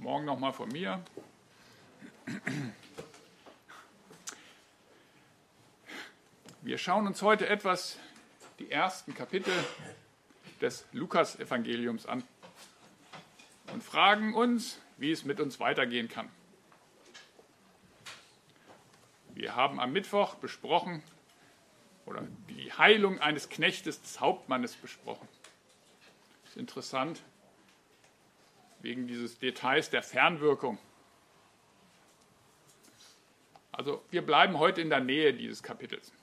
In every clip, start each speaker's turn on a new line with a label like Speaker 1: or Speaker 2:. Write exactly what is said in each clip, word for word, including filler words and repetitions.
Speaker 1: Morgen nochmal von mir. Wir schauen uns heute etwas die ersten Kapitel des Lukas-Evangeliums an und fragen uns, wie es mit uns weitergehen kann. Wir haben am Mittwoch besprochen, oder die Heilung eines Knechtes des Hauptmannes besprochen. Das ist interessant, wegen dieses Details der Fernwirkung. Also wir bleiben heute in der Nähe dieses Kapitels.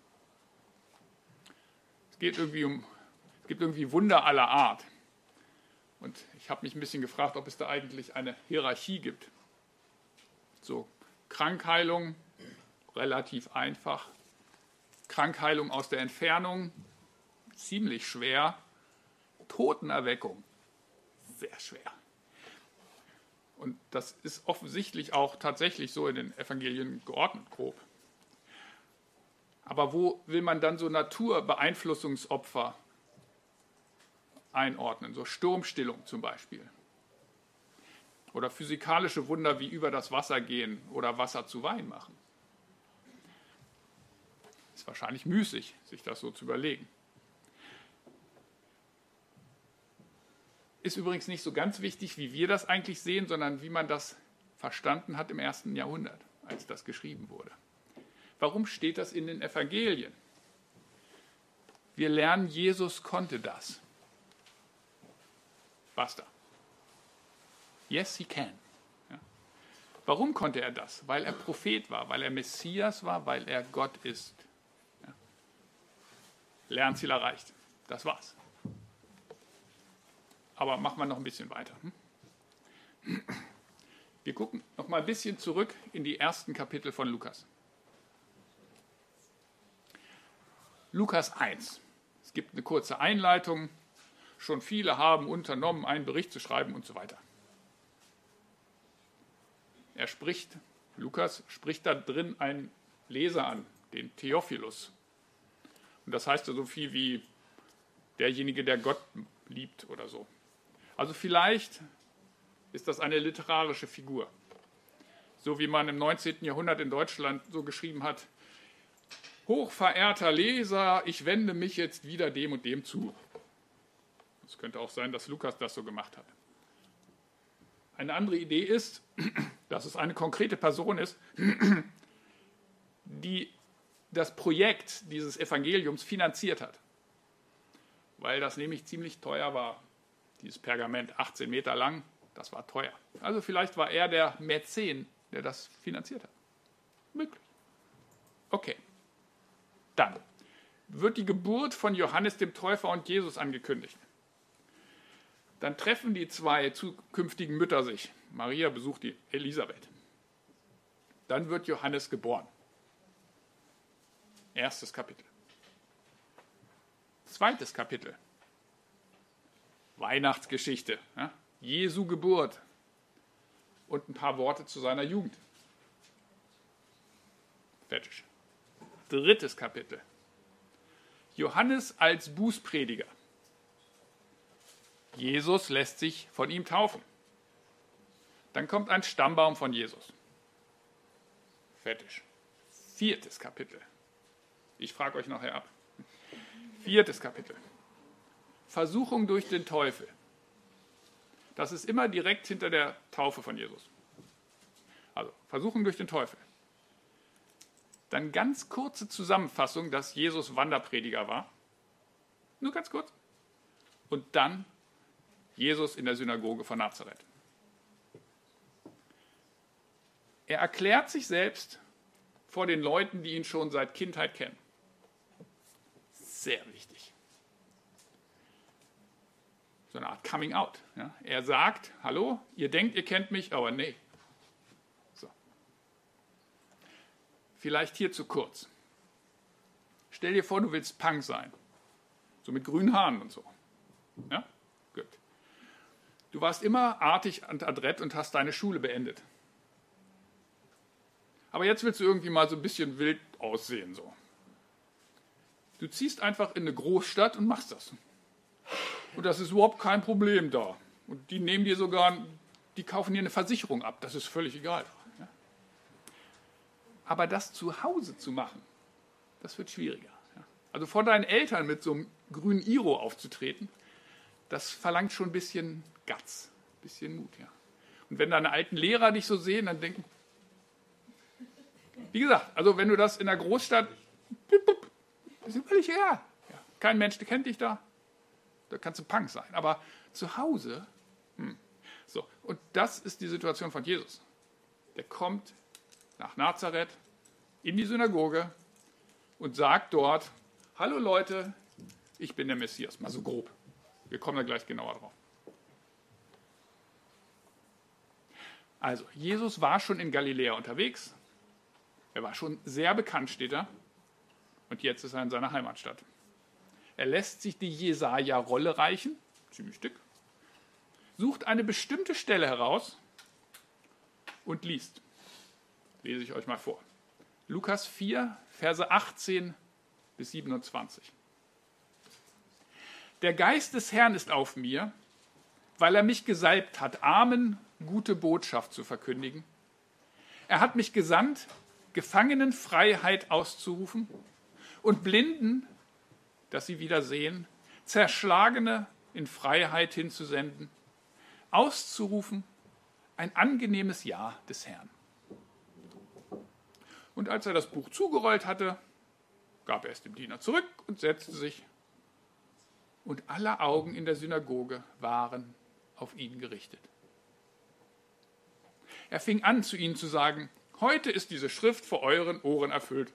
Speaker 1: Es geht irgendwie um, es gibt irgendwie Wunder aller Art. Und ich habe mich ein bisschen gefragt, ob es da eigentlich eine Hierarchie gibt. So, Krankheilung, relativ einfach. Krankheilung aus der Entfernung, ziemlich schwer. Totenerweckung, sehr schwer. Und das ist offensichtlich auch tatsächlich so in den Evangelien geordnet, grob. Aber wo will man dann so Naturbeeinflussungsopfer einordnen? So Sturmstillung zum Beispiel. Oder physikalische Wunder wie über das Wasser gehen oder Wasser zu Wein machen. Ist wahrscheinlich müßig, sich das so zu überlegen. Ist übrigens nicht so ganz wichtig, wie wir das eigentlich sehen, sondern wie man das verstanden hat im ersten Jahrhundert, als das geschrieben wurde. Warum steht das in den Evangelien? Wir lernen, Jesus konnte das. Basta. Yes, he can. Ja. Warum konnte er das? Weil er Prophet war, weil er Messias war, weil er Gott ist. Ja. Lernziel erreicht. Das war's. Aber machen wir noch ein bisschen weiter. Wir gucken noch mal ein bisschen zurück in die ersten Kapitel von Lukas. Lukas eins. Es gibt eine kurze Einleitung. Schon viele haben unternommen, einen Bericht zu schreiben und so weiter. Er spricht, Lukas spricht da drin einen Leser an, den Theophilus. Und das heißt so viel wie derjenige, der Gott liebt oder so. Also vielleicht ist das eine literarische Figur. So wie man im neunzehnten Jahrhundert in Deutschland so geschrieben hat: Hochverehrter Leser, ich wende mich jetzt wieder dem und dem zu. Es könnte auch sein, dass Lukas das so gemacht hat. Eine andere Idee ist, dass es eine konkrete Person ist, die das Projekt dieses Evangeliums finanziert hat. Weil das nämlich ziemlich teuer war. Dieses Pergament, achtzehn Meter lang, das war teuer. Also vielleicht war er der Mäzen, der das finanziert hat. Möglich. Okay. Dann wird die Geburt von Johannes dem Täufer und Jesus angekündigt. Dann treffen die zwei zukünftigen Mütter sich. Maria besucht die Elisabeth. Dann wird Johannes geboren. Erstes Kapitel. Zweites Kapitel. Weihnachtsgeschichte. Ja? Jesu Geburt. Und ein paar Worte zu seiner Jugend. Fertig. Drittes Kapitel. Johannes als Bußprediger. Jesus lässt sich von ihm taufen. Dann kommt ein Stammbaum von Jesus. Fertig. Viertes Kapitel. Ich frage euch nachher ab. Viertes Kapitel. Versuchung durch den Teufel. Das ist immer direkt hinter der Taufe von Jesus. Also Versuchung durch den Teufel. Dann ganz kurze Zusammenfassung, dass Jesus Wanderprediger war. Nur ganz kurz. Und dann Jesus in der Synagoge von Nazareth. Er erklärt sich selbst vor den Leuten, die ihn schon seit Kindheit kennen. Sehr wichtig. So eine Art Coming Out. Ja. Er sagt, hallo, ihr denkt, ihr kennt mich, aber nee. So. Vielleicht hier zu kurz. Stell dir vor, du willst Punk sein. So mit grünen Haaren und so. Ja? Gut. Du warst immer artig und adrett und hast deine Schule beendet. Aber jetzt willst du irgendwie mal so ein bisschen wild aussehen. So. Du ziehst einfach in eine Großstadt und machst das. Und das ist überhaupt kein Problem da. Und die nehmen dir sogar die kaufen dir eine Versicherung ab, das ist völlig egal. Ja? Aber das zu Hause zu machen, das wird schwieriger. Ja? Also vor deinen Eltern mit so einem grünen Iro aufzutreten, das verlangt schon ein bisschen Guts, ein bisschen Mut. Ja? Und wenn deine alten Lehrer dich so sehen, dann denken, wie gesagt, also wenn du das in der Großstadt, das ist völlig egal. Ja? Kein Mensch der kennt dich da, da kannst du Punk sein. Aber zu Hause, hm. So, und das ist die Situation von Jesus. Der kommt nach Nazareth in die Synagoge und sagt dort, hallo Leute, ich bin der Messias, mal so grob. Wir kommen da gleich genauer drauf. Also, Jesus war schon in Galiläa unterwegs. Er war schon sehr bekannt, steht er. Und jetzt ist er in seiner Heimatstadt. Er lässt sich die Jesaja-Rolle reichen, ziemlich dick, sucht eine bestimmte Stelle heraus und liest. Lese ich euch mal vor. Lukas vier, Verse achtzehn bis siebenundzwanzig. Der Geist des Herrn ist auf mir, weil er mich gesalbt hat, Armen gute Botschaft zu verkündigen. Er hat mich gesandt, Gefangenen Freiheit auszurufen und Blinden, dass sie wieder sehen, Zerschlagene in Freiheit hinzusenden, auszurufen, ein angenehmes Ja des Herrn. Und als er das Buch zugerollt hatte, gab er es dem Diener zurück und setzte sich. Und alle Augen in der Synagoge waren auf ihn gerichtet. Er fing an, zu ihnen zu sagen, heute ist diese Schrift vor euren Ohren erfüllt.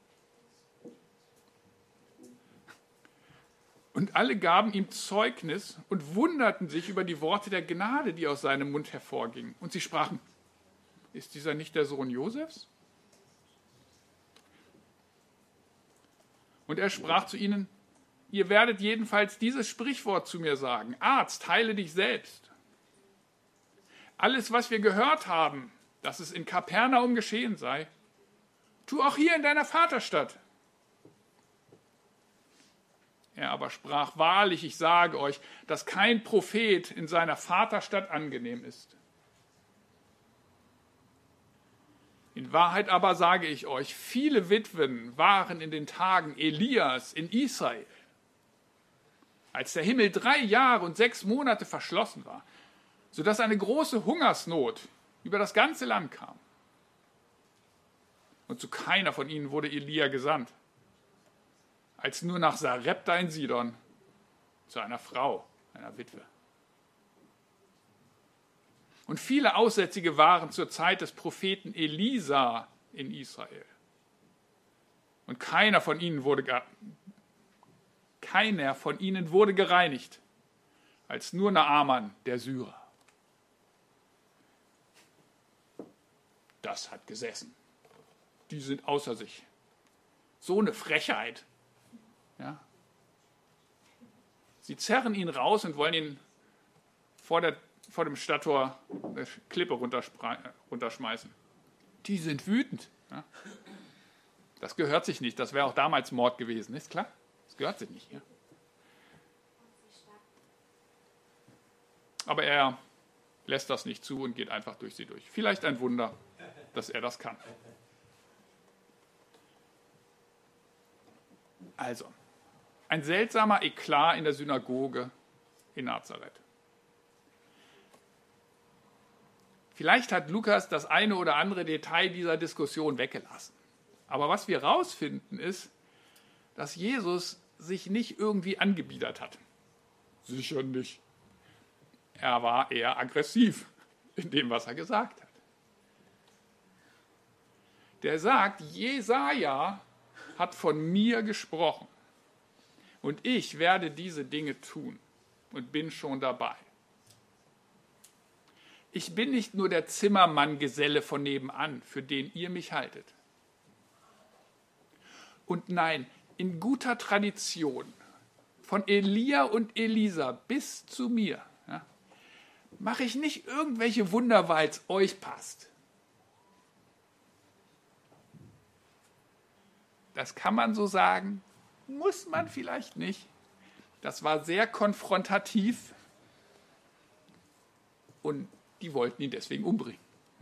Speaker 1: Und alle gaben ihm Zeugnis und wunderten sich über die Worte der Gnade, die aus seinem Mund hervorgingen. Und sie sprachen, ist dieser nicht der Sohn Josefs? Und er sprach zu ihnen, ihr werdet jedenfalls dieses Sprichwort zu mir sagen, Arzt, heile dich selbst. Alles, was wir gehört haben, dass es in Kapernaum geschehen sei, tu auch hier in deiner Vaterstadt. Er aber sprach, wahrlich, ich sage euch, dass kein Prophet in seiner Vaterstadt angenehm ist. In Wahrheit aber sage ich euch, viele Witwen waren in den Tagen Elias in Israel, als der Himmel drei Jahre und sechs Monate verschlossen war, sodass eine große Hungersnot über das ganze Land kam. Und zu keiner von ihnen wurde Elia gesandt, als nur nach Sarepta in Sidon, zu einer Frau, einer Witwe. Und viele Aussätzige waren zur Zeit des Propheten Elisa in Israel. Und keiner von ihnen wurde, keiner von ihnen wurde gereinigt, als nur Naaman, der Syrer. Das hat gesessen. Die sind außer sich. So eine Frechheit. Ja. Sie zerren ihn raus und wollen ihn vor, der, vor dem Stadttor eine Klippe runterschmeißen. Die sind wütend. Ja. Das gehört sich nicht. Das wäre auch damals Mord gewesen, ist klar? Das gehört sich nicht. Ja. Aber er lässt das nicht zu und geht einfach durch sie durch. Vielleicht ein Wunder, dass er das kann. Also, ein seltsamer Eklat in der Synagoge in Nazareth. Vielleicht hat Lukas das eine oder andere Detail dieser Diskussion weggelassen. Aber was wir herausfinden ist, dass Jesus sich nicht irgendwie angebiedert hat. Sicher nicht. Er war eher aggressiv in dem, was er gesagt hat. Der sagt, Jesaja hat von mir gesprochen und ich werde diese Dinge tun und bin schon dabei. Ich bin nicht nur der Zimmermann-Geselle von nebenan, für den ihr mich haltet. Und nein, in guter Tradition, von Elia und Elisa bis zu mir, ja, mache ich nicht irgendwelche Wunder, weil es euch passt. Das kann man so sagen, muss man vielleicht nicht. Das war sehr konfrontativ und die wollten ihn deswegen umbringen.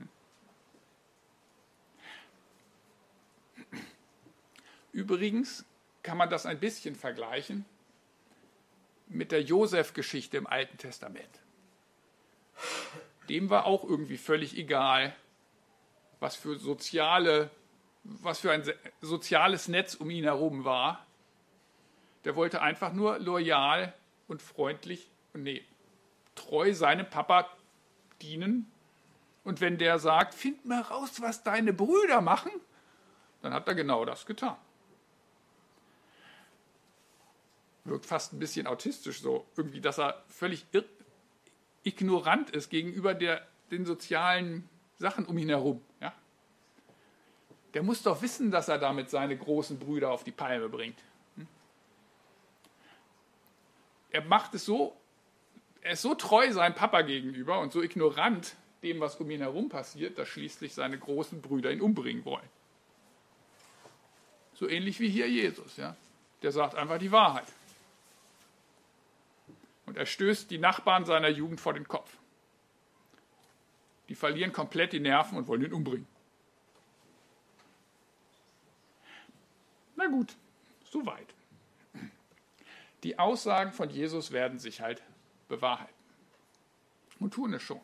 Speaker 1: Übrigens kann man das ein bisschen vergleichen mit der Josef-Geschichte im Alten Testament. Dem war auch irgendwie völlig egal, was für soziale, was für ein soziales Netz um ihn herum war. Der wollte einfach nur loyal und freundlich und nee, treu seinem Papa dienen. Und wenn der sagt, find mal raus, was deine Brüder machen, dann hat er genau das getan. Wirkt fast ein bisschen autistisch so, irgendwie, dass er völlig ignorant ist gegenüber der, den sozialen Sachen um ihn herum. Ja? Der muss doch wissen, dass er damit seine großen Brüder auf die Palme bringt. Er macht es so, er ist so treu seinem Papa gegenüber und so ignorant dem, was um ihn herum passiert, dass schließlich seine großen Brüder ihn umbringen wollen. So ähnlich wie hier Jesus. Ja? Der sagt einfach die Wahrheit. Und er stößt die Nachbarn seiner Jugend vor den Kopf. Die verlieren komplett die Nerven und wollen ihn umbringen. Na gut, soweit. Die Aussagen von Jesus werden sich halt bewahrheiten. Und tun es schon.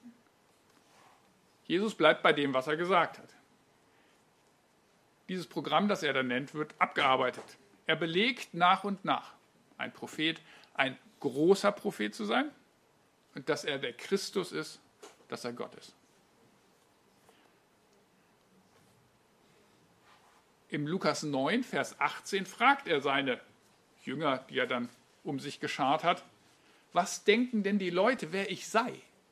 Speaker 1: Jesus bleibt bei dem, was er gesagt hat. Dieses Programm, das er dann nennt, wird abgearbeitet. Er belegt nach und nach, ein Prophet, ein großer Prophet zu sein und dass er der Christus ist, dass er Gott ist. Im Lukas neun, Vers achtzehn fragt er seine Jünger, die er dann um sich geschart hat, was denken denn die Leute, wer ich sei?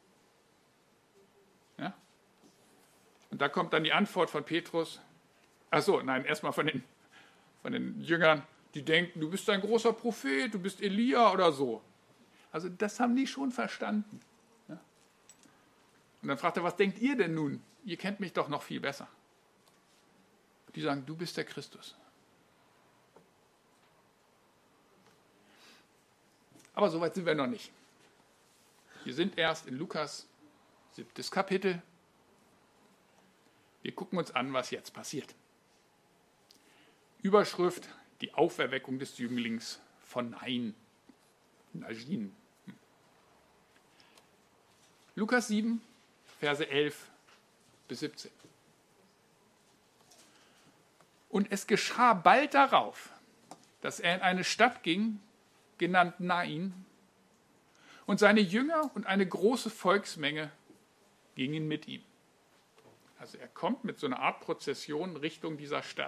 Speaker 1: Ja? Und da kommt dann die Antwort von Petrus, ach so, nein, erstmal von den, von den Jüngern, die denken, du bist ein großer Prophet, du bist Elia oder so. Also das haben die schon verstanden. Ja? Und dann fragt er, was denkt ihr denn nun? Ihr kennt mich doch noch viel besser. Die sagen, du bist der Christus. Aber so weit sind wir noch nicht. Wir sind erst in Lukas, siebtes Kapitel. Wir gucken uns an, was jetzt passiert. Überschrift, die Auferweckung des Jünglings von Nain. Najin. Lukas sieben, Verse elf bis siebzehn. Und es geschah bald darauf, dass er in eine Stadt ging, genannt Nain, und seine Jünger und eine große Volksmenge gingen mit ihm. Also er kommt mit so einer Art Prozession Richtung dieser Stadt.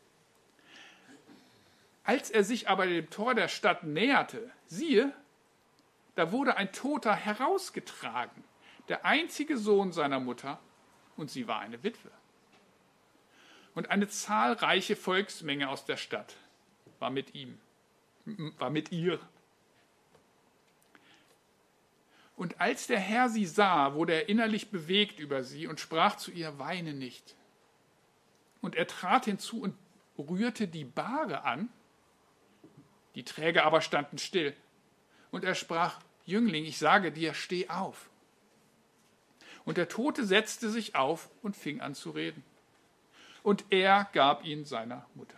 Speaker 1: Als er sich aber dem Tor der Stadt näherte, siehe, da wurde ein Toter herausgetragen, der einzige Sohn seiner Mutter, und sie war eine Witwe. Und eine zahlreiche Volksmenge aus der Stadt war mit ihm, war mit ihr. Und als der Herr sie sah, wurde er innerlich bewegt über sie und sprach zu ihr, weine nicht. Und er trat hinzu und rührte die Bahre an, die Träger aber standen still. Und er sprach, Jüngling, ich sage dir, steh auf. Und der Tote setzte sich auf und fing an zu reden. Und er gab ihn seiner Mutter.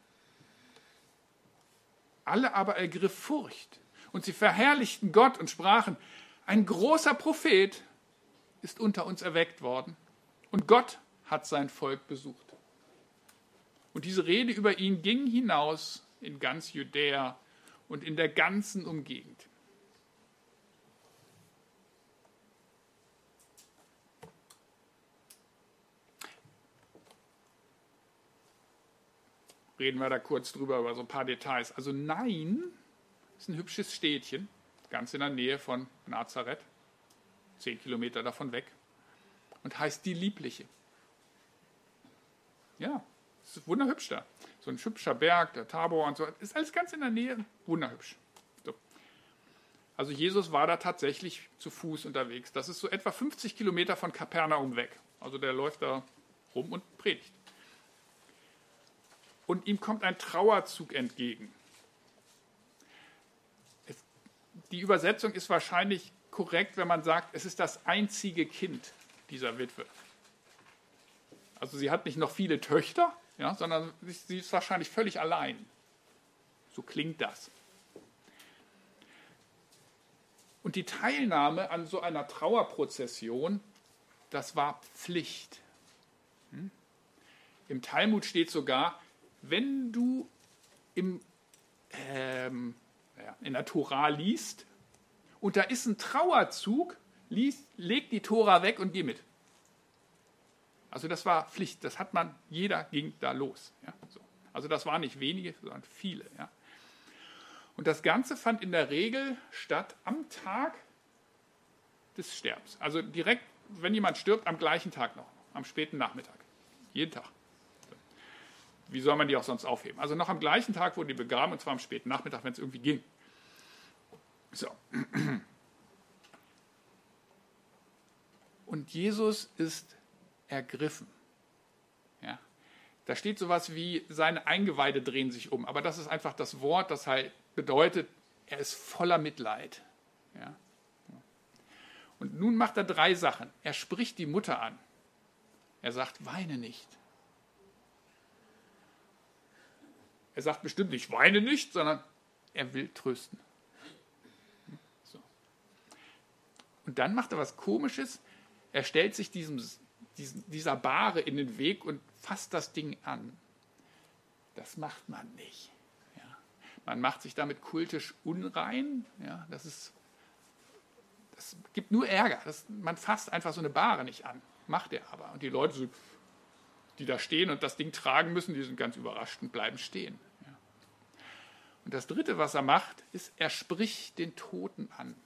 Speaker 1: Alle aber ergriff Furcht, und sie verherrlichten Gott und sprachen, ein großer Prophet ist unter uns erweckt worden, und Gott hat sein Volk besucht. Und diese Rede über ihn ging hinaus in ganz Judäa und in der ganzen Umgegend. Reden wir da kurz drüber, über so ein paar Details. Also Nain ist ein hübsches Städtchen, ganz in der Nähe von Nazareth, zehn Kilometer davon weg, und heißt die Liebliche. Ja, es ist wunderhübsch da. So ein hübscher Berg, der Tabor und so, ist alles ganz in der Nähe, wunderhübsch. So. Also Jesus war da tatsächlich zu Fuß unterwegs. Das ist so etwa fünfzig Kilometer von Kapernaum weg. Also der läuft da rum und predigt. Und ihm kommt ein Trauerzug entgegen. Es, die Übersetzung ist wahrscheinlich korrekt, wenn man sagt, es ist das einzige Kind dieser Witwe. Also sie hat nicht noch viele Töchter, ja, sondern sie ist wahrscheinlich völlig allein. So klingt das. Und die Teilnahme an so einer Trauerprozession, das war Pflicht. Hm? Im Talmud steht sogar, wenn du im, ähm, ja, in der Tora liest und da ist ein Trauerzug, lies, leg die Tora weg und geh mit. Also das war Pflicht, das hat man, jeder ging da los. Ja, so. Also das waren nicht wenige, sondern viele. Ja. Und das Ganze fand in der Regel statt am Tag des Sterbens. Also direkt, wenn jemand stirbt, am gleichen Tag noch, am späten Nachmittag. Jeden Tag. Wie soll man die auch sonst aufheben? Also noch am gleichen Tag wurden die begraben, und zwar am späten Nachmittag, wenn es irgendwie ging. So. Und Jesus ist ergriffen. Ja. Da steht sowas wie, seine Eingeweide drehen sich um. Aber das ist einfach das Wort, das halt bedeutet, er ist voller Mitleid. Ja. Und nun macht er drei Sachen. Er spricht die Mutter an. Er sagt, weine nicht. Er sagt bestimmt nicht, weine nicht, sondern er will trösten. So. Und dann macht er was Komisches. Er stellt sich diesem, diesem, dieser Bahre in den Weg und fasst das Ding an. Das macht man nicht. Ja. Man macht sich damit kultisch unrein. Ja, das, ist, das gibt nur Ärger. Das, man fasst einfach so eine Bahre nicht an. Macht er aber. Und die Leute, die da stehen und das Ding tragen müssen, die sind ganz überrascht und bleiben stehen. Ja. Und das Dritte, was er macht, ist, er spricht den Toten an.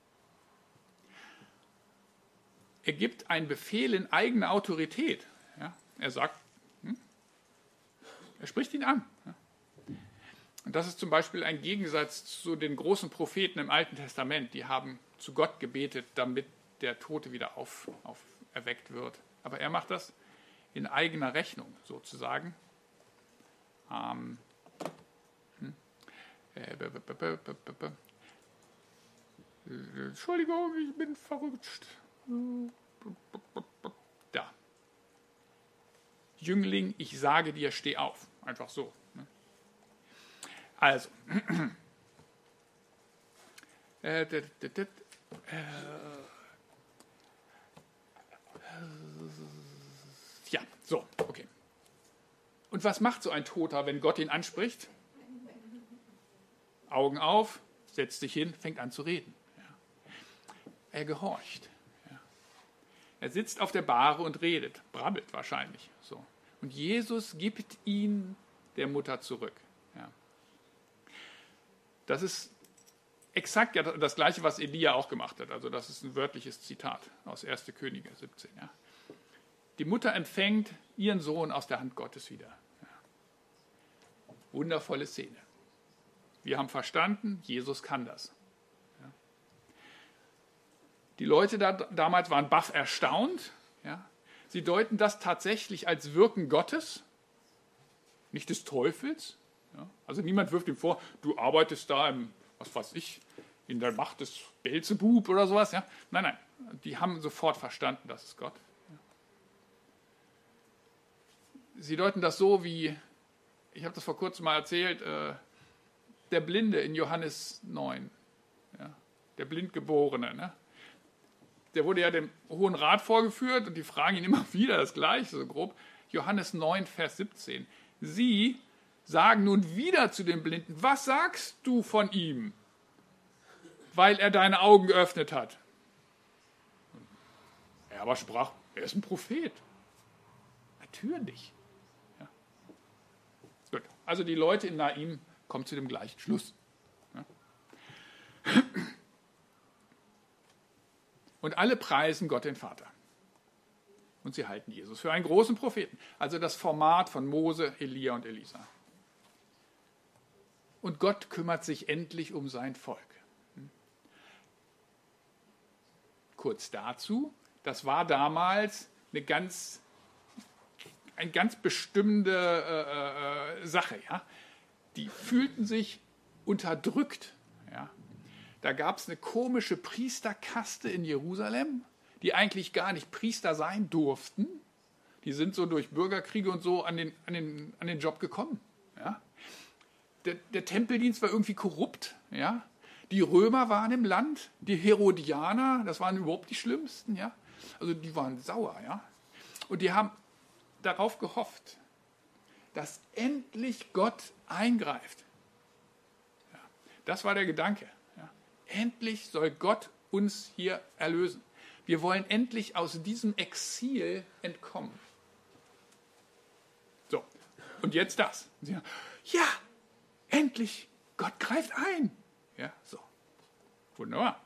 Speaker 1: Er gibt einen Befehl in eigener Autorität. Ja. Er sagt, hm? er spricht ihn an. Ja. Und das ist zum Beispiel ein Gegensatz zu den großen Propheten im Alten Testament. Die haben zu Gott gebetet, damit der Tote wieder auf, auf erweckt wird. Aber er macht das in eigener Rechnung sozusagen. Ähm, hm, äh, b, b, b, b, b, b. Entschuldigung, ich bin verrutscht. Da. Jüngling, ich sage dir, steh auf. Einfach so. Also. äh, d, d, d, äh, Ja, so, okay. Und was macht so ein Toter, wenn Gott ihn anspricht? Augen auf, setzt sich hin, fängt an zu reden. Ja. Er gehorcht. Ja. Er sitzt auf der Bahre und redet, brabbelt wahrscheinlich. So. Und Jesus gibt ihn der Mutter zurück. Ja. Das ist exakt ja das Gleiche, was Elia auch gemacht hat. Also das ist ein wörtliches Zitat aus erster Könige siebzehn. Ja. Die Mutter empfängt ihren Sohn aus der Hand Gottes wieder. Ja. Wundervolle Szene. Wir haben verstanden, Jesus kann das. Ja. Die Leute da, damals waren baff erstaunt. Ja. Sie deuten das tatsächlich als Wirken Gottes, nicht des Teufels. Ja. Also niemand wirft ihm vor, du arbeitest da im, was weiß ich, in der Macht des Beelzebub oder sowas. Ja. Nein, nein, die haben sofort verstanden, das ist Gott. Sie deuten das so wie, ich habe das vor kurzem mal erzählt, äh, der Blinde in Johannes neun, ja, der Blindgeborene. Ne? Der wurde ja dem Hohen Rat vorgeführt und die fragen ihn immer wieder das Gleiche, so grob. Johannes neun, Vers siebzehn. Sie sagen nun wieder zu dem Blinden, was sagst du von ihm, weil er deine Augen geöffnet hat? Er aber sprach, er ist ein Prophet. Natürlich. Gut. Also die Leute in Naim kommen zu dem gleichen Schluss. Ja. Und alle preisen Gott den Vater. Und sie halten Jesus für einen großen Propheten. Also das Format von Mose, Elia und Elisa. Und Gott kümmert sich endlich um sein Volk. Kurz dazu, das war damals eine ganz... eine ganz bestimmte äh, äh, Sache. Ja? Die fühlten sich unterdrückt. Ja? da gab es eine komische Priesterkaste in Jerusalem, die eigentlich gar nicht Priester sein durften. Die sind so durch Bürgerkriege und so an den, an den, an den Job gekommen. Ja? Der, der Tempeldienst war irgendwie korrupt. Ja? Die Römer waren im Land, die Herodianer, das waren überhaupt die Schlimmsten. Ja? Also die waren sauer. Ja? Und die haben darauf gehofft, dass endlich Gott eingreift. Ja? Das war der Gedanke. Ja? Endlich soll Gott uns hier erlösen. Wir wollen endlich aus diesem Exil entkommen. So, und jetzt das. Ja, endlich, Gott greift ein. Ja, so. Wunderbar.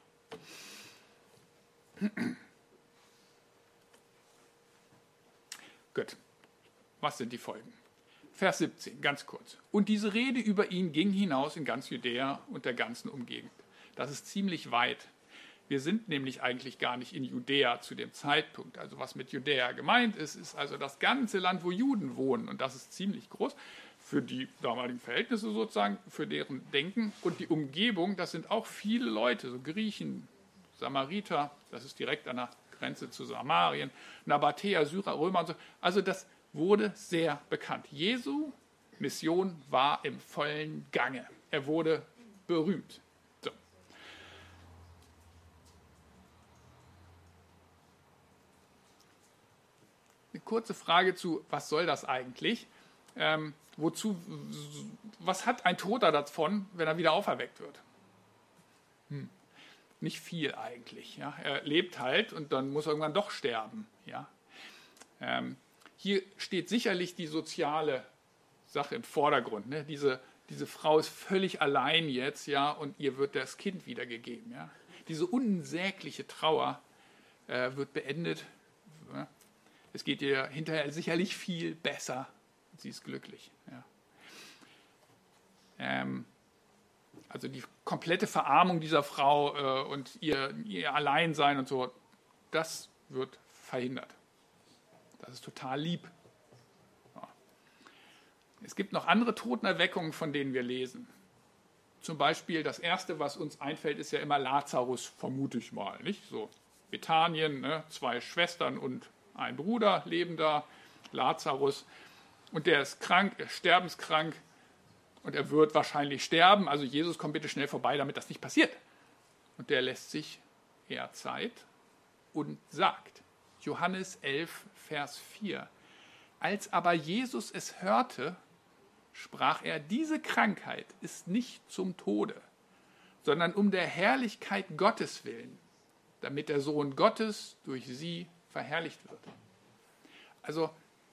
Speaker 1: Gut. Was sind die Folgen? Vers siebzehn, ganz kurz. Und diese Rede über ihn ging hinaus in ganz Judäa und der ganzen Umgegend. Das ist ziemlich weit. Wir sind nämlich eigentlich gar nicht in Judäa zu dem Zeitpunkt. Also was mit Judäa gemeint ist, ist also das ganze Land, wo Juden wohnen. Und das ist ziemlich groß für die damaligen Verhältnisse sozusagen, für deren Denken. Und die Umgebung, das sind auch viele Leute, so Griechen, Samariter, das ist direkt an der Grenze zu Samarien, Nabatäer, Syrer, Römer und so. Also das wurde sehr bekannt. Jesu Mission war im vollen Gange. Er wurde berühmt. Eine kurze Frage zu, was soll das eigentlich? Ähm, wozu, was hat ein Toter davon, wenn er wieder auferweckt wird? Hm. Nicht viel eigentlich. Ja? Er lebt halt und dann muss er irgendwann doch sterben. Ja? Ähm, hier steht sicherlich die soziale Sache im Vordergrund. Ne? Diese, diese Frau ist völlig allein jetzt, ja, und ihr wird das Kind wiedergegeben. Ja? Diese unsägliche Trauer äh, wird beendet. Ja? Es geht ihr hinterher sicherlich viel besser. Sie ist glücklich. Ja. Ähm, also die komplette Verarmung dieser Frau äh, und ihr, ihr Alleinsein und so, das wird verhindert. Das ist total lieb. Ja. Es gibt noch andere Totenerweckungen, von denen wir lesen. Zum Beispiel das Erste, was uns einfällt, ist ja immer Lazarus, vermute ich mal. Nicht? So Bethanien, ne? Zwei Schwestern und ein Bruder leben da, Lazarus, und der ist krank, er ist sterbenskrank und er wird wahrscheinlich sterben. Also Jesus, kommt bitte schnell vorbei, damit das nicht passiert. Und der lässt sich eher Zeit und sagt, Johannes elf, Vers vier, als aber Jesus es hörte, sprach er, diese Krankheit ist nicht zum Tode, sondern um der Herrlichkeit Gottes willen, damit der Sohn Gottes durch sie verherrlicht wird. Also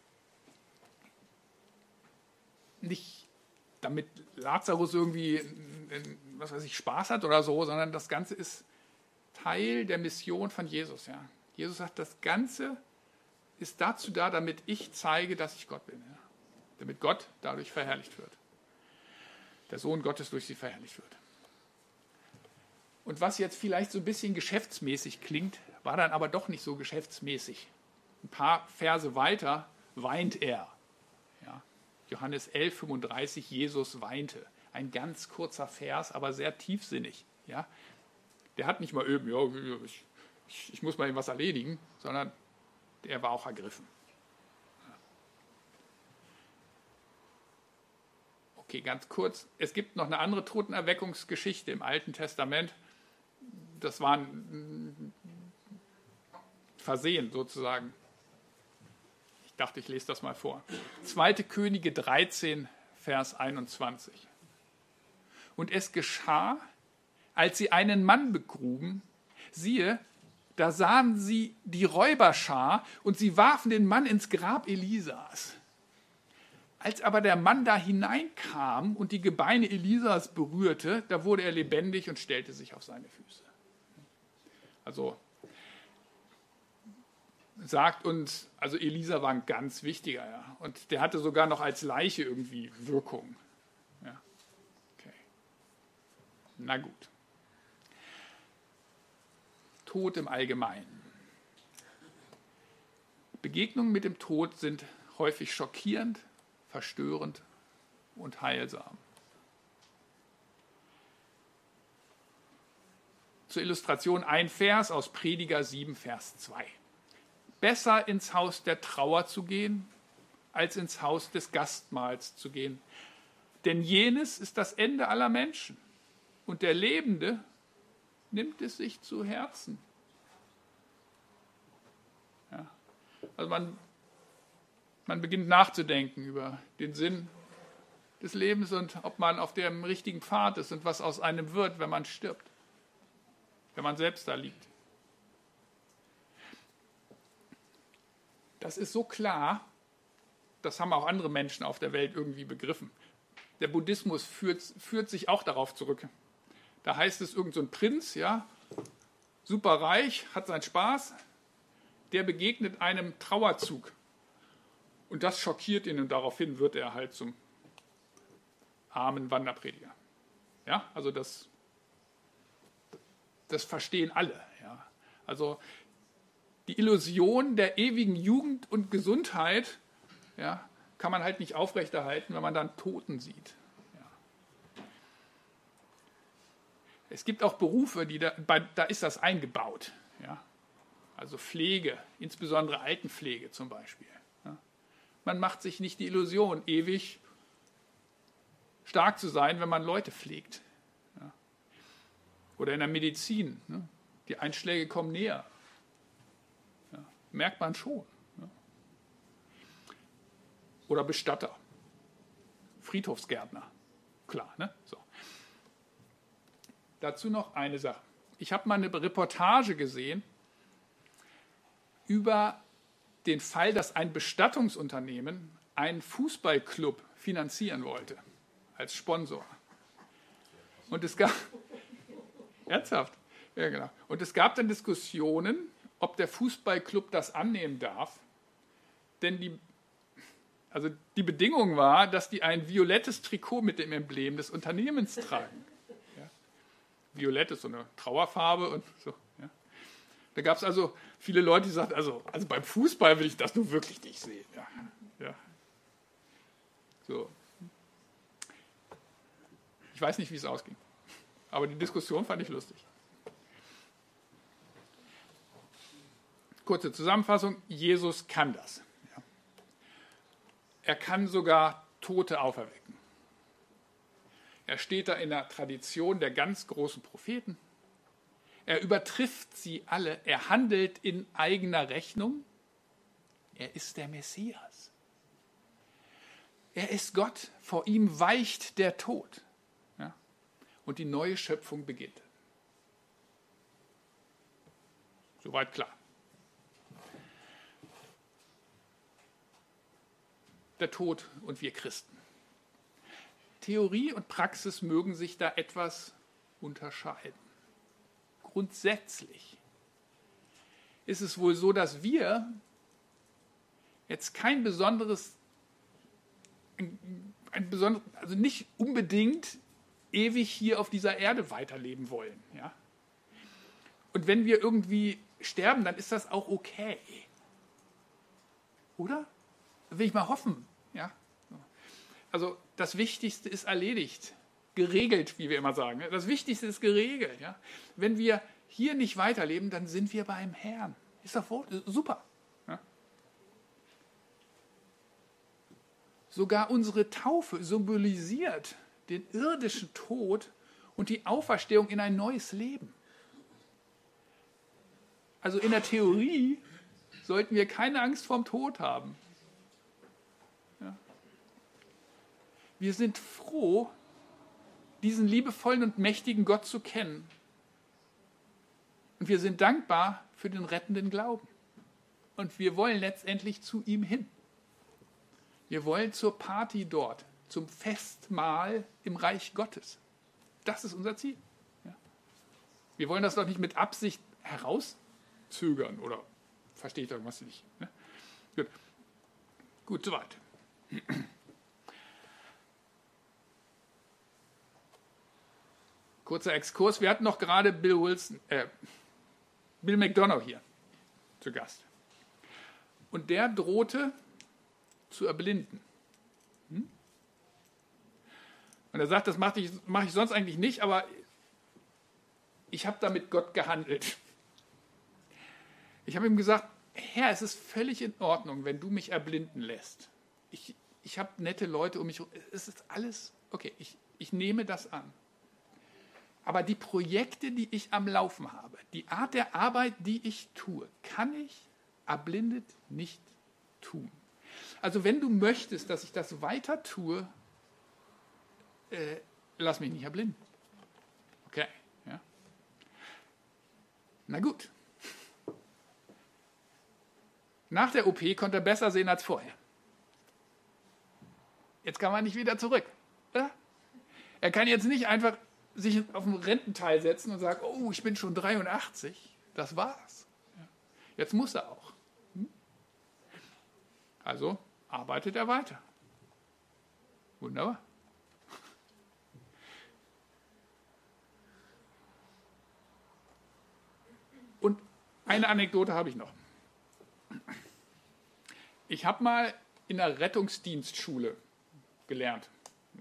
Speaker 1: nicht damit Lazarus irgendwie was weiß ich, Spaß hat oder so, sondern das Ganze ist Teil der Mission von Jesus. Ja. Jesus sagt, das Ganze ist dazu da, damit ich zeige, dass ich Gott bin. Ja. Damit Gott dadurch verherrlicht wird. Der Sohn Gottes durch sie verherrlicht wird. Und was jetzt vielleicht so ein bisschen geschäftsmäßig klingt, war dann aber doch nicht so geschäftsmäßig. Ein paar Verse weiter weint er. Ja. Johannes elf, fünfunddreißig, Jesus weinte. Ein ganz kurzer Vers, aber sehr tiefsinnig. Ja. Der hat nicht mal eben, ja, ich, ich muss mal eben was erledigen, sondern der war auch ergriffen. Ja. Okay, ganz kurz. Es gibt noch eine andere Totenerweckungsgeschichte im Alten Testament. Das war ein Versehen sozusagen. Ich dachte, ich lese das mal vor. zweite Könige dreizehn, Vers einundzwanzig. Und es geschah, als sie einen Mann begruben, siehe, da sahen sie die Räuberschar und sie warfen den Mann ins Grab Elisas. Als aber der Mann da hineinkam und die Gebeine Elisas berührte, da wurde er lebendig und stellte sich auf seine Füße. Also sagt uns, also Elisa war ein ganz wichtiger, ja, und der hatte sogar noch als Leiche irgendwie Wirkung. Ja. Okay. Na gut. Tod im Allgemeinen. Begegnungen mit dem Tod sind häufig schockierend, verstörend und heilsam. zur Illustration ein Vers aus Prediger sieben, Vers zwei. Besser ins Haus der Trauer zu gehen, als ins Haus des Gastmahls zu gehen. Denn jenes ist das Ende aller Menschen. Und der Lebende nimmt es sich zu Herzen. Ja. Also man, man beginnt nachzudenken über den Sinn des Lebens und ob man auf dem richtigen Pfad ist und was aus einem wird, wenn man stirbt, wenn man selbst da liegt. Das ist so klar, das haben auch andere Menschen auf der Welt irgendwie begriffen. Der Buddhismus führt, führt sich auch darauf zurück. Da heißt es, irgend so ein Prinz, ja, super reich, hat seinen Spaß, der begegnet einem Trauerzug. Und das schockiert ihn und daraufhin wird er halt zum armen Wanderprediger. Ja, also das, das verstehen alle. Ja. Also die Illusion der ewigen Jugend und Gesundheit, ja, kann man halt nicht aufrechterhalten, wenn man dann Toten sieht. Ja. Es gibt auch Berufe, die da, bei, da ist das eingebaut. Ja. Also Pflege, insbesondere Altenpflege zum Beispiel. Ja. Man macht sich nicht die Illusion, ewig stark zu sein, wenn man Leute pflegt. Ja. Oder in der Medizin. Ne? Die Einschläge kommen näher. Ja. Merkt man schon. Ja. Oder Bestatter. Friedhofsgärtner. Klar, ne? So. Dazu noch eine Sache. Ich habe mal eine Reportage gesehen über den Fall, dass ein Bestattungsunternehmen einen Fußballclub finanzieren wollte. Als Sponsor. Und es gab, ernsthaft, ja genau. Und es gab dann Diskussionen, ob der Fußballclub das annehmen darf, denn die, also die Bedingung war, dass die ein violettes Trikot mit dem Emblem des Unternehmens tragen. Ja. Violett ist so eine Trauerfarbe und so. Ja. Da gab es also viele Leute, die sagten, also, also beim Fußball will ich das nun wirklich nicht sehen. Ja. Ja. So. Ich weiß nicht, wie es ausging, aber die Diskussion fand ich lustig. Kurze Zusammenfassung, Jesus kann das. Ja. Er kann sogar Tote auferwecken. Er steht da in der Tradition der ganz großen Propheten. Er übertrifft sie alle. Er handelt in eigener Rechnung. Er ist der Messias. Er ist Gott. Vor ihm weicht der Tod. Und die neue Schöpfung beginnt. Soweit klar. Der Tod und wir Christen. Theorie und Praxis mögen sich da etwas unterscheiden. Grundsätzlich ist es wohl so, dass wir jetzt kein besonderes, ein, ein besonderes, also nicht unbedingt ewig hier auf dieser Erde weiterleben wollen. Ja? Und wenn wir irgendwie sterben, dann ist das auch okay. Oder? Will ich mal hoffen. Ja? Also das Wichtigste ist erledigt. Geregelt, wie wir immer sagen. Das Wichtigste ist geregelt. Ja? Wenn wir hier nicht weiterleben, dann sind wir beim Herrn. Ist doch super. Ja? Sogar unsere Taufe symbolisiert den irdischen Tod und die Auferstehung in ein neues Leben. Also in der Theorie sollten wir keine Angst vorm Tod haben. Ja. Wir sind froh, diesen liebevollen und mächtigen Gott zu kennen. Und wir sind dankbar für den rettenden Glauben. Und wir wollen letztendlich zu ihm hin. Wir wollen zur Party dort, zum Festmahl im Reich Gottes. Das ist unser Ziel. Ja. Wir wollen das doch nicht mit Absicht herauszögern oder versteht irgendwas nicht. Ne? Gut. Gut, soweit. Kurzer Exkurs. Wir hatten noch gerade Bill Wilson, äh, Bill McDonough hier zu Gast. Und der drohte zu erblinden. Hm? Und er sagt, das mache ich, mach ich sonst eigentlich nicht, aber ich habe da mit Gott gehandelt. Ich habe ihm gesagt, Herr, es ist völlig in Ordnung, wenn du mich erblinden lässt. Ich, ich habe nette Leute um mich herum. Es ist alles okay, ich, ich nehme das an. Aber die Projekte, die ich am Laufen habe, die Art der Arbeit, die ich tue, kann ich erblindet nicht tun. Also wenn du möchtest, dass ich das weiter tue, äh, lass mich nicht erblinden. Okay, ja. Na gut. Nach der O P konnte er besser sehen als vorher. Jetzt kann man nicht wieder zurück. Ja? Er kann jetzt nicht einfach sich auf den Rententeil setzen und sagen, oh, ich bin schon dreiundachtzig, das war's. Ja. Jetzt muss er auch. Hm? Also arbeitet er weiter. Wunderbar. Und eine Anekdote habe ich noch. Ich habe mal in der Rettungsdienstschule gelernt.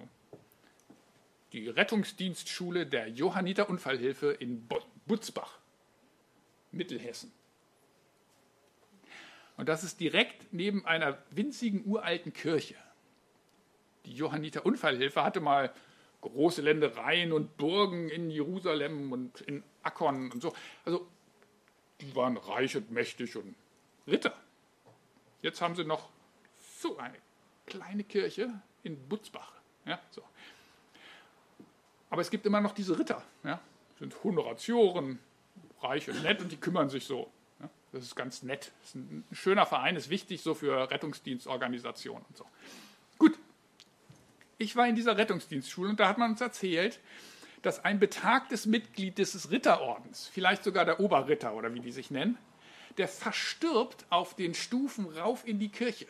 Speaker 1: Die Rettungsdienstschule der Johanniter Unfallhilfe in Butzbach, Mittelhessen. Und das ist direkt neben einer winzigen uralten Kirche. Die Johanniter Unfallhilfe hatte mal große Ländereien und Burgen in Jerusalem und in Akkon und so. Also die waren reich und mächtig und Ritter. Jetzt haben sie noch so eine kleine Kirche in Butzbach. Ja, so. Aber es gibt immer noch diese Ritter. Ja, sind Honoratioren, reich und nett und die kümmern sich so. Ja, das ist ganz nett. Das ist ein schöner Verein, ist wichtig so für Rettungsdienstorganisationen und so. Gut, ich war in dieser Rettungsdienstschule und da hat man uns erzählt, dass ein betagtes Mitglied des Ritterordens, vielleicht sogar der Oberritter oder wie die sich nennen, der verstirbt auf den Stufen rauf in die Kirche.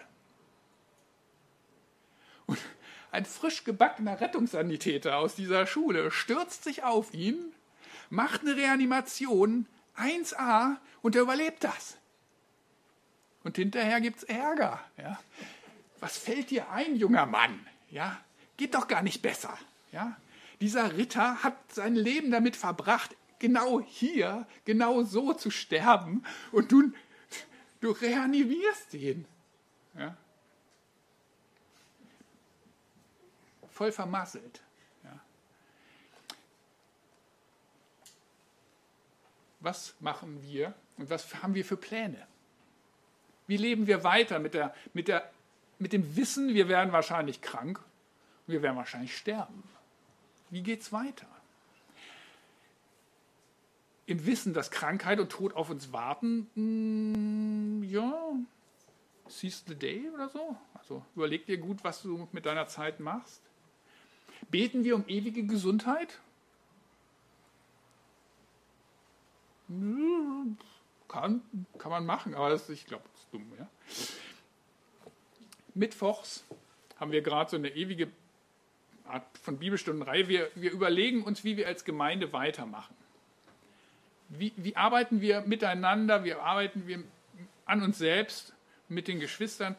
Speaker 1: Und ein frisch gebackener Rettungssanitäter aus dieser Schule stürzt sich auf ihn, macht eine Reanimation, eins a, und er überlebt das. Und hinterher gibt es Ärger. Ja. Was fällt dir ein, junger Mann? Ja, geht doch gar nicht besser. Ja. Dieser Ritter hat sein Leben damit verbracht, genau hier, genau so zu sterben, und du, du reanimierst ihn. Ja. Voll vermasselt. Ja. Was machen wir und was haben wir für Pläne? Wie leben wir weiter mit, der, mit, der, mit dem Wissen, wir werden wahrscheinlich krank und wir werden wahrscheinlich sterben? Wie geht es weiter? Im Wissen, dass Krankheit und Tod auf uns warten, mh, ja, seize the day oder so. Also überleg dir gut, was du mit deiner Zeit machst. Beten wir um ewige Gesundheit? Kann, kann man machen, aber das, ich glaube, das ist dumm. Ja? Mittwochs haben wir gerade so eine ewige Art von Bibelstundenreihe. Wir, wir überlegen uns, wie wir als Gemeinde weitermachen. Wie, wie arbeiten wir miteinander, wie arbeiten wir an uns selbst, mit den Geschwistern,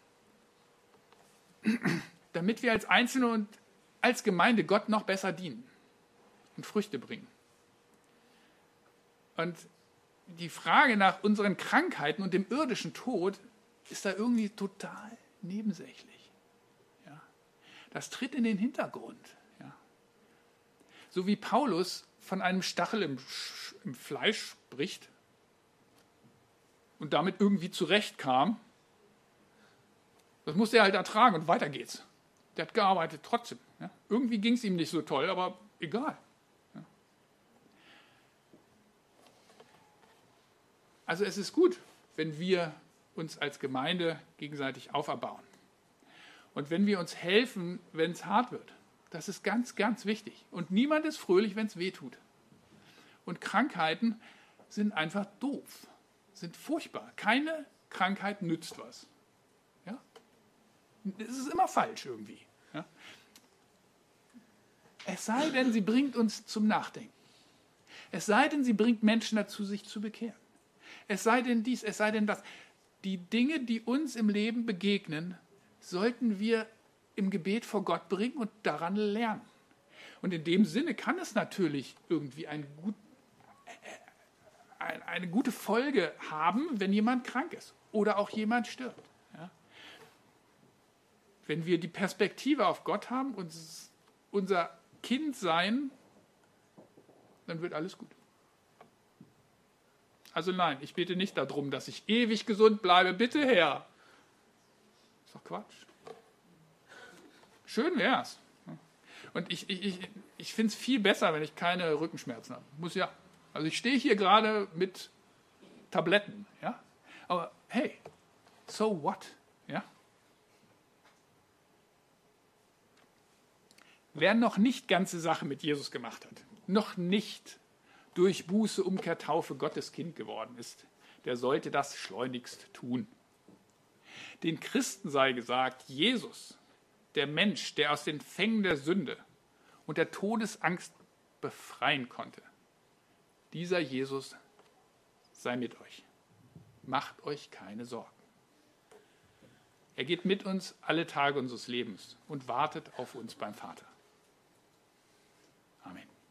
Speaker 1: damit wir als Einzelne und als Gemeinde Gott noch besser dienen und Früchte bringen. Und die Frage nach unseren Krankheiten und dem irdischen Tod ist da irgendwie total nebensächlich. Ja. Das tritt in den Hintergrund. Ja. So wie Paulus von einem Stachel im, im Fleisch spricht und damit irgendwie zurechtkam, das musste er halt ertragen und weiter geht's. Der hat gearbeitet trotzdem. Ja. Irgendwie ging es ihm nicht so toll, aber egal. Ja. Also es ist gut, wenn wir uns als Gemeinde gegenseitig auferbauen. Und wenn wir uns helfen, wenn es hart wird. Das ist ganz, ganz wichtig. Und niemand ist fröhlich, wenn es weh tut. Und Krankheiten sind einfach doof, sind furchtbar. Keine Krankheit nützt was. Ja? Es ist immer falsch irgendwie. Ja? Es sei denn, sie bringt uns zum Nachdenken. Es sei denn, sie bringt Menschen dazu, sich zu bekehren. Es sei denn dies, es sei denn das. Die Dinge, die uns im Leben begegnen, sollten wir im Gebet vor Gott bringen und daran lernen. Und in dem Sinne kann es natürlich irgendwie ein, gut, ein, eine gute Folge haben, wenn jemand krank ist oder auch jemand stirbt. Ja? Wenn wir die Perspektive auf Gott haben und unser Kind sein, dann wird alles gut. Also nein, ich bete nicht darum, dass ich ewig gesund bleibe. Bitte, Herr. Ist doch Quatsch. Schön wär's. Und ich, ich, ich, ich finde es viel besser, wenn ich keine Rückenschmerzen habe. Muss ja. Also ich stehe hier gerade mit Tabletten. Ja? Aber hey, so what? Ja? Wer noch nicht ganze Sache mit Jesus gemacht hat, noch nicht durch Buße, Umkehr, Taufe Gottes Kind geworden ist, der sollte das schleunigst tun. Den Christen sei gesagt, Jesus, der Mensch, der aus den Fängen der Sünde und der Todesangst befreien konnte, dieser Jesus sei mit euch. Macht euch keine Sorgen. Er geht mit uns alle Tage unseres Lebens und wartet auf uns beim Vater.